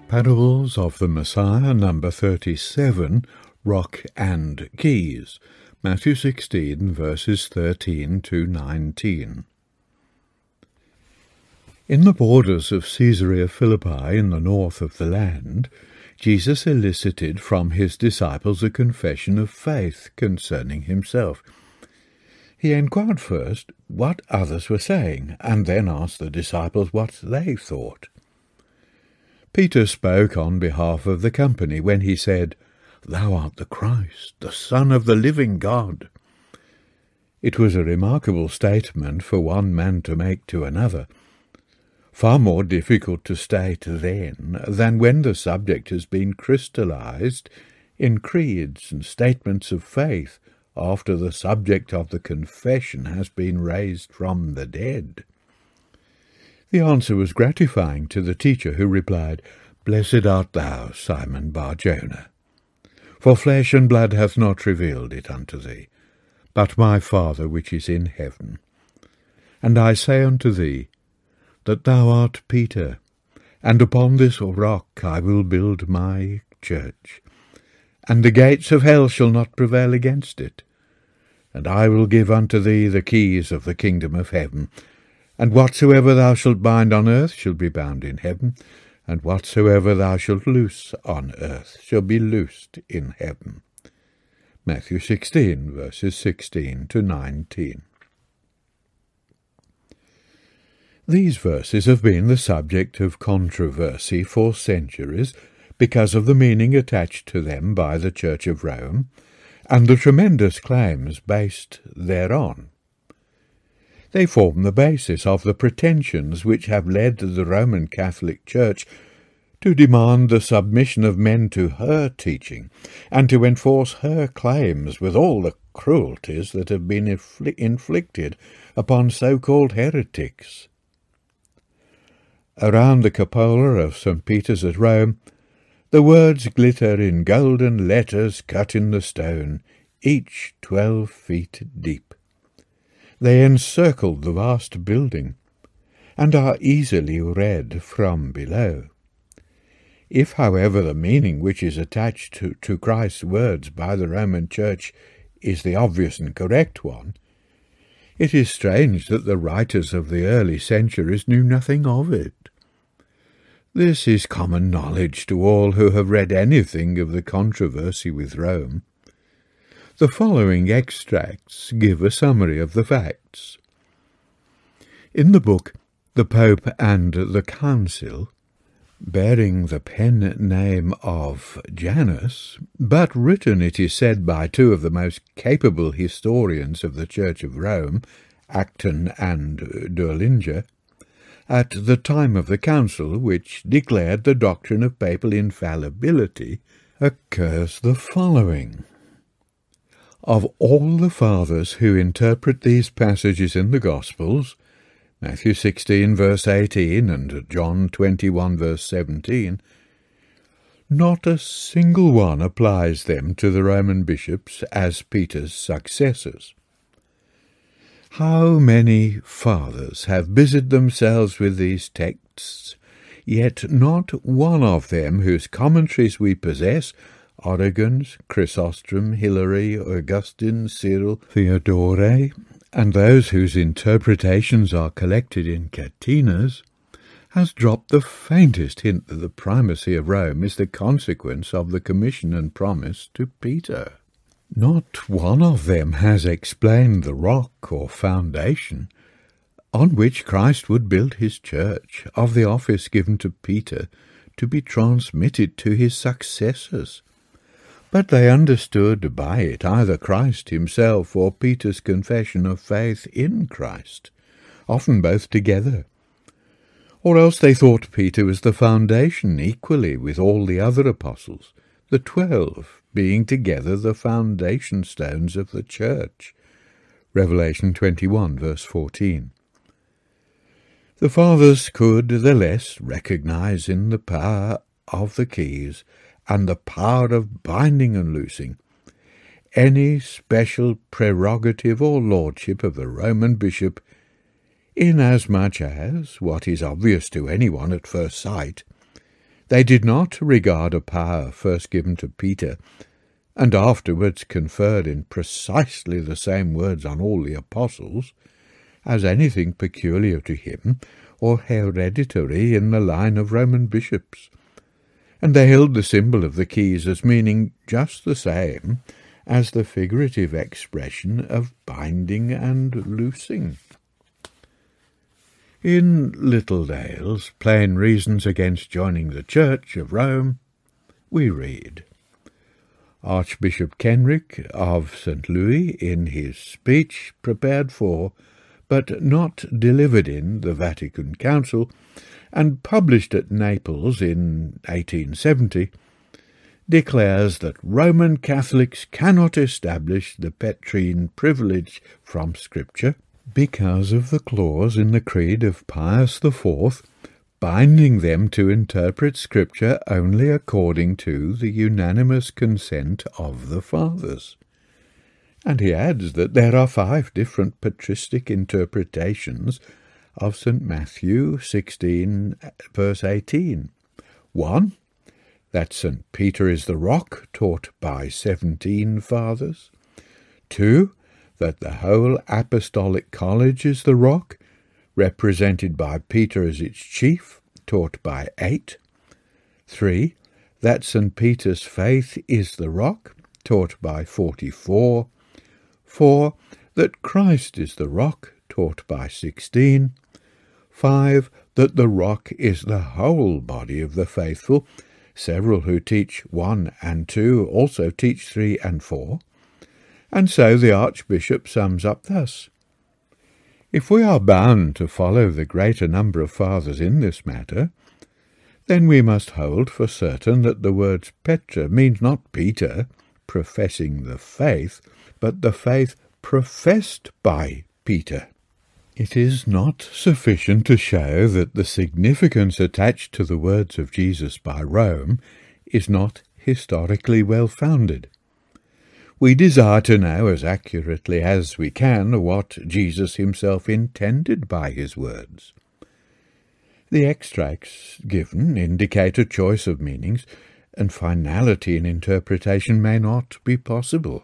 Parables of the Messiah, number 37, Rock and Keys, Matthew 16, verses 13 to 19. In the borders of Caesarea Philippi, in the north of the land, Jesus elicited from his disciples a confession of faith concerning himself. He inquired first what others were saying, and then asked the disciples what they thought. Peter spoke on behalf of the company when he said, "Thou art the Christ, the Son of the living God." It was a remarkable statement for one man to make to another, far more difficult to state then than when the subject has been crystallized in creeds and statements of faith after the subject of the confession has been raised from the dead. The answer was gratifying to the teacher, who replied, "Blessed art thou, Simon Bar-Jonah, for flesh and blood hath not revealed it unto thee, but my Father which is in heaven. And I say unto thee, that thou art Peter, and upon this rock I will build my church, and the gates of hell shall not prevail against it. And I will give unto thee the keys of the kingdom of heaven. And whatsoever thou shalt bind on earth shall be bound in heaven, and whatsoever thou shalt loose on earth shall be loosed in heaven." Matthew 16, verses 16 to 19. These verses have been the subject of controversy for centuries because of the meaning attached to them by the Church of Rome, and the tremendous claims based thereon. They form the basis of the pretensions which have led the Roman Catholic Church to demand the submission of men to her teaching, and to enforce her claims with all the cruelties that have been inflicted upon so-called heretics. Around the cupola of St. Peter's at Rome, the words glitter in golden letters cut in the stone, each 12 feet deep. They encircle the vast building, and are easily read from below. If, however, the meaning which is attached to Christ's words by the Roman Church is the obvious and correct one, it is strange that the writers of the early centuries knew nothing of it. This is common knowledge to all who have read anything of the controversy with Rome. The following extracts give a summary of the facts. In the book The Pope and the Council, bearing the pen name of Janus, but written, it is said, by two of the most capable historians of the Church of Rome, Acton and Döllinger, at the time of the council which declared the doctrine of papal infallibility, occurs the following. Of all the fathers who interpret these passages in the Gospels, Matthew 16, verse 18, and John 21, verse 17, not a single one applies them to the Roman bishops as Peter's successors. How many fathers have busied themselves with these texts, yet not one of them whose commentaries we possess, Origen's, Chrysostom, Hilary, Augustine, Cyril, Theodore, and those whose interpretations are collected in Catenas, has dropped the faintest hint that the primacy of Rome is the consequence of the commission and promise to Peter. Not one of them has explained the rock or foundation on which Christ would build his church, of the office given to Peter to be transmitted to his successors. But they understood by it either Christ himself or Peter's confession of faith in Christ, often both together. Or else they thought Peter was the foundation equally with all the other apostles, the 12 being together the foundation stones of the church. Revelation 21, verse 14. The fathers could the less recognize in the power of the keys and the power of binding and loosing any special prerogative or lordship of the Roman bishop, inasmuch as, what is obvious to anyone at first sight, They did not regard a power first given to Peter, and afterwards conferred in precisely the same words on all the apostles, as anything peculiar to him or hereditary in the line of Roman bishops, and they held the symbol of the keys as meaning just the same as the figurative expression of binding and loosing. In Littledale's Plain Reasons Against Joining the Church of Rome, we read, Archbishop Kenrick of St. Louis, in his speech prepared for, but not delivered in, the Vatican Council, and published at Naples in 1870, declares that Roman Catholics cannot establish the Petrine privilege from Scripture because of the clause in the Creed of Pius IV binding them to interpret Scripture only according to the unanimous consent of the Fathers. And he adds that there are 5 different patristic interpretations of St. Matthew 16, verse 18. 1. That St. Peter is the rock, taught by 17 Fathers. 2. That the whole Apostolic College is the rock, represented by Peter as its chief, taught by 8. 3. That St. Peter's faith is the rock, taught by 44. 4. That Christ is the rock, taught by 16. 5. That the rock is the whole body of the faithful. Several who teach 1 and 2 also teach 3 and 4. And so the Archbishop sums up thus. If we are bound to follow the greater number of Fathers in this matter, then we must hold for certain that the words Petra means not Peter, professing the faith, but the faith professed by Peter. It is not sufficient to show that the significance attached to the words of Jesus by Rome is not historically well-founded. We desire to know as accurately as we can what Jesus himself intended by his words. The extracts given indicate a choice of meanings, and finality in interpretation may not be possible.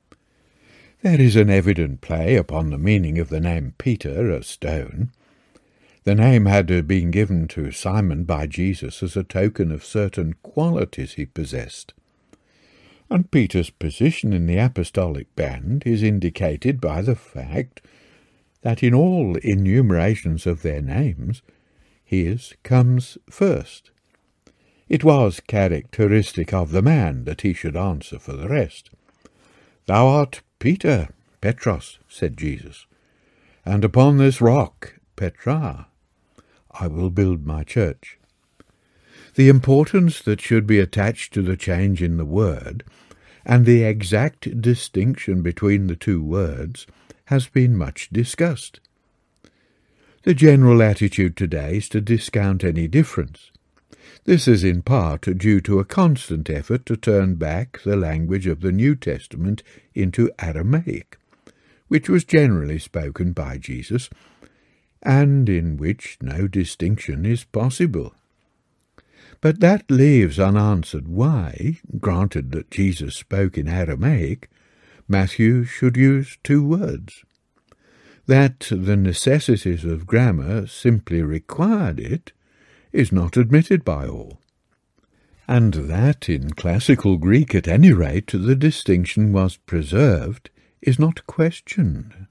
There is an evident play upon the meaning of the name Peter, a stone. The name had been given to Simon by Jesus as a token of certain qualities he possessed. And Peter's position in the apostolic band is indicated by the fact that in all enumerations of their names, his comes first. It was characteristic of the man that he should answer for the rest. Thou art Peter, Petros, said Jesus, and upon this rock, Petra, I will build my church. The importance that should be attached to the change in the word, and the exact distinction between the two words, has been much discussed. The general attitude today is to discount any difference. This is in part due to a constant effort to turn back the language of the New Testament into Aramaic, which was generally spoken by Jesus, and in which no distinction is possible. But that leaves unanswered why, granted that Jesus spoke in Aramaic, Matthew should use 2 words. That the necessities of grammar simply required it is not admitted by all, and that in classical Greek at any rate the distinction was preserved is not questioned.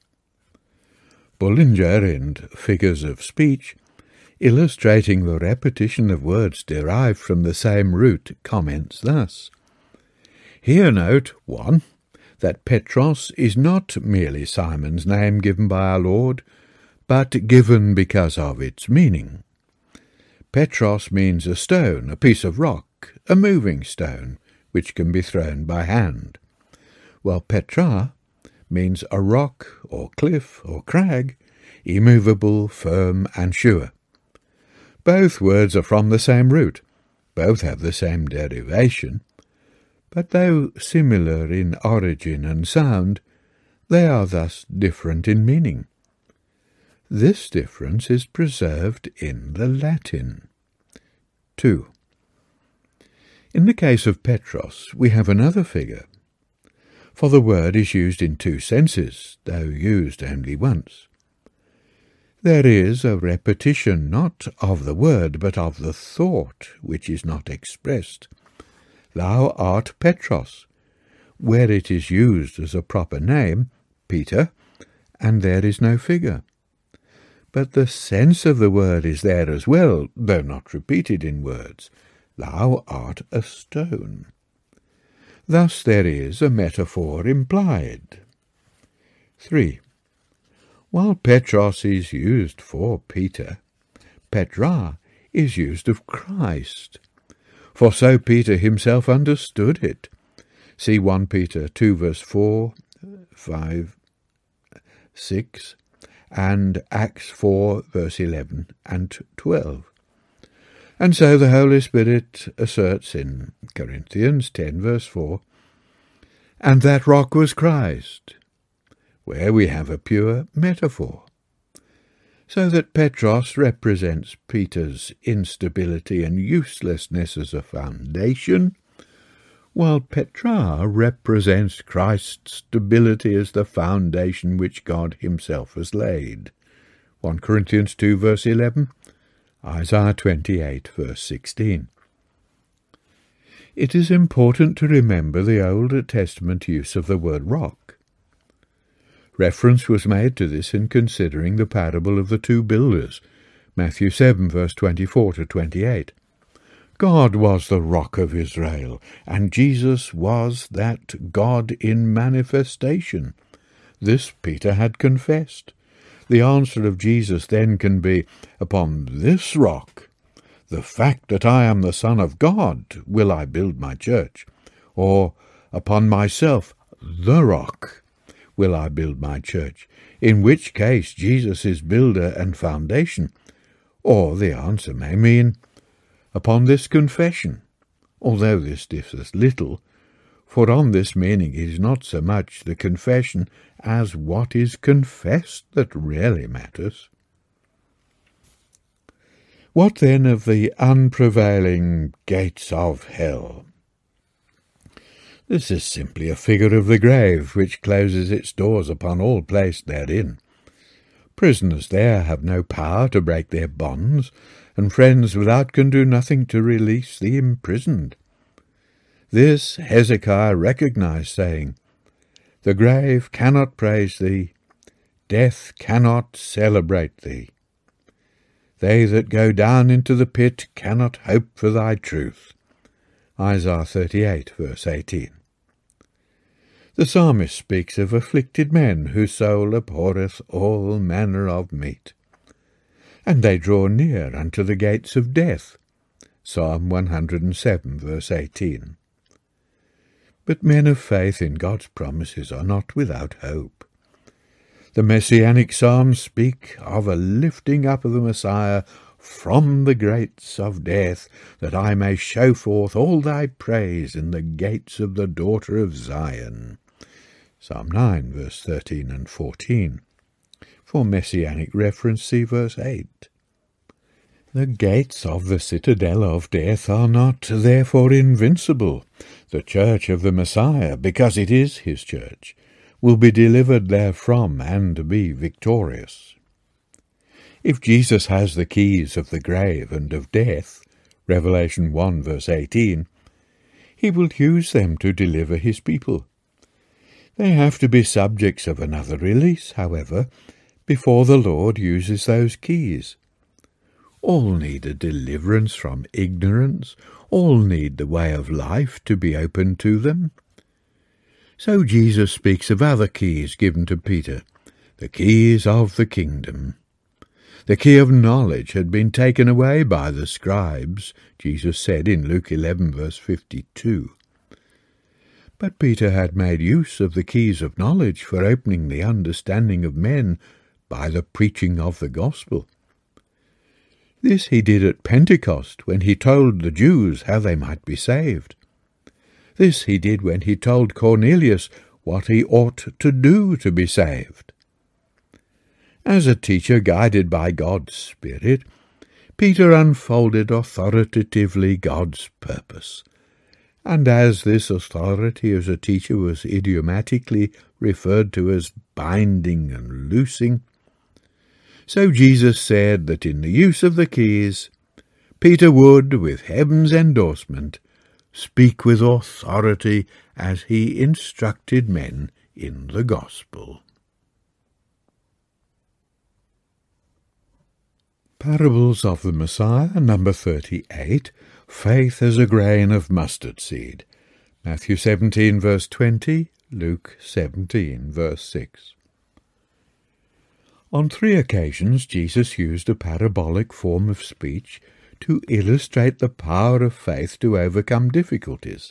Bullinger, in Figures of Speech, illustrating the repetition of words derived from the same root, comments thus. Here note 1. That Petros is not merely Simon's name given by our Lord, but given because of its meaning. Petros means a stone, a piece of rock, a moving stone, which can be thrown by hand, while Petra means a rock or cliff or crag, immovable, firm and sure. Both words are from the same root, both have the same derivation, but though similar in origin and sound, they are thus different in meaning. This difference is preserved in the Latin. 2. In the case of Petros, we have another figure, for the word is used in two senses, though used only once. There is a repetition not of the word, but of the thought, which is not expressed. Thou art Petros, where it is used as a proper name, Peter, and there is no figure. But the sense of the word is there as well, though not repeated in words. Thou art a stone. Thus there is a metaphor implied. 3. While Petros is used for Peter, Petra is used of Christ. For so Peter himself understood it. See 1 Peter 2 verse 4, 5, 6, and Acts 4 verse 11 and 12. And so the Holy Spirit asserts in Corinthians 10 verse 4, and that rock was Christ, where we have a pure metaphor. So that Petros represents Peter's instability and uselessness as a foundation, while Petra represents Christ's stability as the foundation which God himself has laid. 1 Corinthians 2 verse 11, Isaiah 28 verse 16. It is important to remember the Old Testament use of the word rock. Reference was made to this in considering the parable of the two builders, Matthew 7 verse 24 to 28. God was the rock of Israel, and Jesus was that God in manifestation. This Peter had confessed. The answer of Jesus then can be, upon this rock, the fact that I am the Son of God, will I build my church, or upon myself, the rock, will I build my church, in which case Jesus is builder and foundation. Or the answer may mean, upon this confession, although this differs little, for on this meaning it is not so much the confession as what is confessed that really matters. What then of the unprevailing gates of hell? This is simply a figure of the grave, which closes its doors upon all placed therein. Prisoners there have no power to break their bonds, and friends without can do nothing to release the imprisoned. This Hezekiah recognized, saying, The grave cannot praise thee, death cannot celebrate thee. They that go down into the pit cannot hope for thy truth. Isaiah 38 verse 18. The psalmist speaks of afflicted men whose soul abhorreth all manner of meat, and they draw near unto the gates of death. Psalm 107 verse 18. But men of faith in God's promises are not without hope. The Messianic Psalms speak of a lifting up of the Messiah from the gates of death, that I may show forth all thy praise in the gates of the daughter of Zion. Psalm 9, verse 13 and 14. For Messianic reference, see verse 8. The gates of the citadel of death are not therefore invincible. The church of the Messiah, because it is his church, will be delivered therefrom and be victorious. If Jesus has the keys of the grave and of death, Revelation 1 verse 18, he will use them to deliver his people. They have to be subjects of another release, however, before the Lord uses those keys. All need a deliverance from ignorance, all need the way of life to be opened to them. So Jesus speaks of other keys given to Peter, the keys of the kingdom. The key of knowledge had been taken away by the scribes, Jesus said in Luke 11 verse 52. But Peter had made use of the keys of knowledge for opening the understanding of men by the preaching of the gospel. This he did at Pentecost, when he told the Jews how they might be saved. This he did when he told Cornelius what he ought to do to be saved. As a teacher guided by God's Spirit, Peter unfolded authoritatively God's purpose, And as this authority as a teacher was idiomatically referred to as binding and loosing, so Jesus said that in the use of the keys, Peter would, with heaven's endorsement, speak with authority as he instructed men in the gospel. Parables of the Messiah, number 38, Faith as a grain of mustard seed. Matthew 17, verse 20, Luke 17, verse 6. On 3 occasions Jesus used a parabolic form of speech to illustrate the power of faith to overcome difficulties.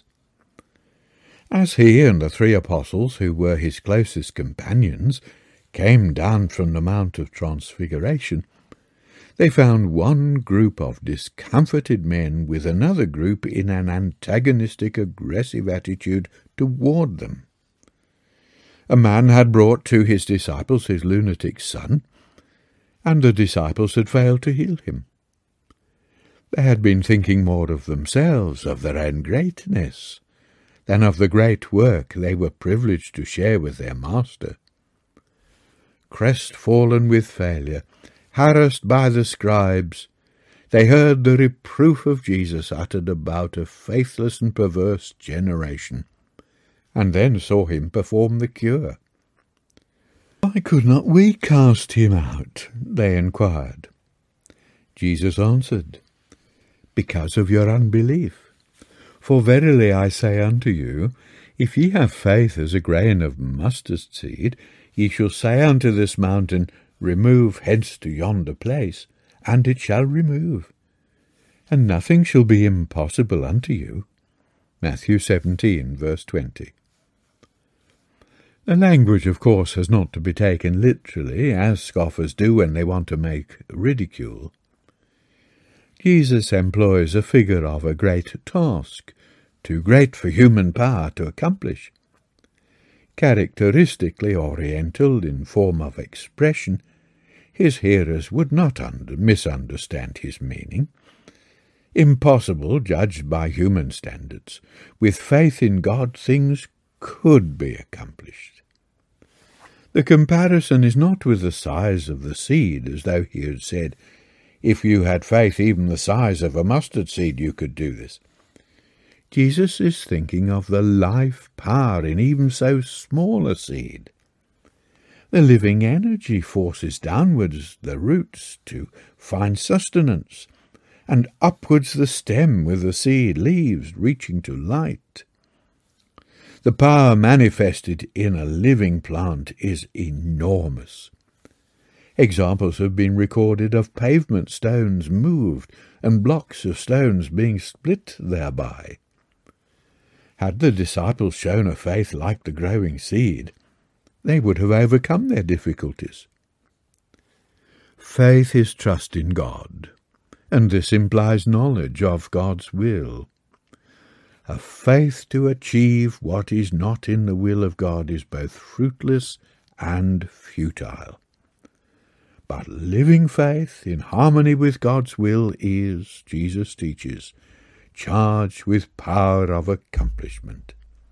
As he and the 3 apostles, who were his closest companions, came down from the Mount of Transfiguration, they found one group of discomforted men with another group in an antagonistic, aggressive attitude toward them. A man had brought to his disciples his lunatic son, and the disciples had failed to heal him. They had been thinking more of themselves, of their own greatness, than of the great work they were privileged to share with their Master. Crestfallen with failure, harassed by the scribes, they heard the reproof of Jesus uttered about a faithless and perverse generation, and then saw him perform the cure. "Why could not we cast him out?" they inquired. Jesus answered, "Because of your unbelief. For verily I say unto you, if ye have faith as a grain of mustard seed, ye shall say unto this mountain, Remove hence to yonder place, and it shall remove. And nothing shall be impossible unto you." Matthew 17, verse 20. The language, of course, has not to be taken literally, as scoffers do when they want to make ridicule. Jesus employs a figure of a great task, too great for human power to accomplish. Characteristically oriental in form of expression, his hearers would not misunderstand his meaning. Impossible, judged by human standards, with faith in God things could be accomplished. The comparison is not with the size of the seed, as though he had said, "If you had faith even the size of a mustard seed, you could do this." Jesus is thinking of the life power in even so small a seed. The living energy forces downwards the roots to find sustenance, and upwards the stem with the seed leaves reaching to light. The power manifested in a living plant is enormous. Examples have been recorded of pavement stones moved and blocks of stones being split thereby. Had the disciples shown a faith like the growing seed, they would have overcome their difficulties. Faith is trust in God, and this implies knowledge of God's will. A faith to achieve what is not in the will of God is both fruitless and futile. But living faith in harmony with God's will is, Jesus teaches, charged with power of accomplishment.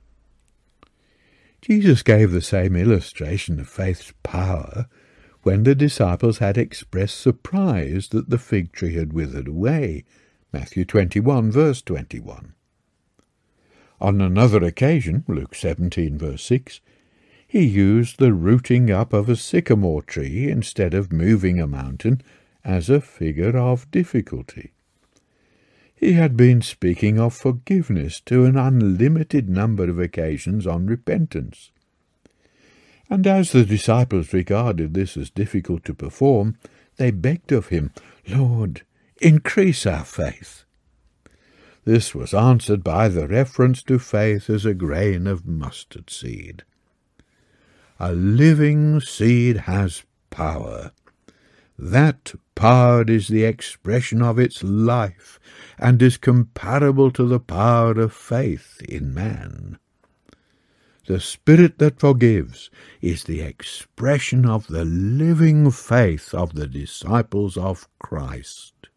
Jesus gave the same illustration of faith's power when the disciples had expressed surprise that the fig tree had withered away, Matthew 21, verse 21. On another occasion, Luke 17, verse 6, he used the rooting up of a sycamore tree instead of moving a mountain as a figure of difficulty. He had been speaking of forgiveness to an unlimited number of occasions on repentance. And as the disciples regarded this as difficult to perform, they begged of him, "Lord, increase our faith." This was answered by the reference to faith as a grain of mustard seed. A living seed has power. That power is the expression of its life, and is comparable to the power of faith in man. The Spirit that forgives is the expression of the living faith of the disciples of Christ.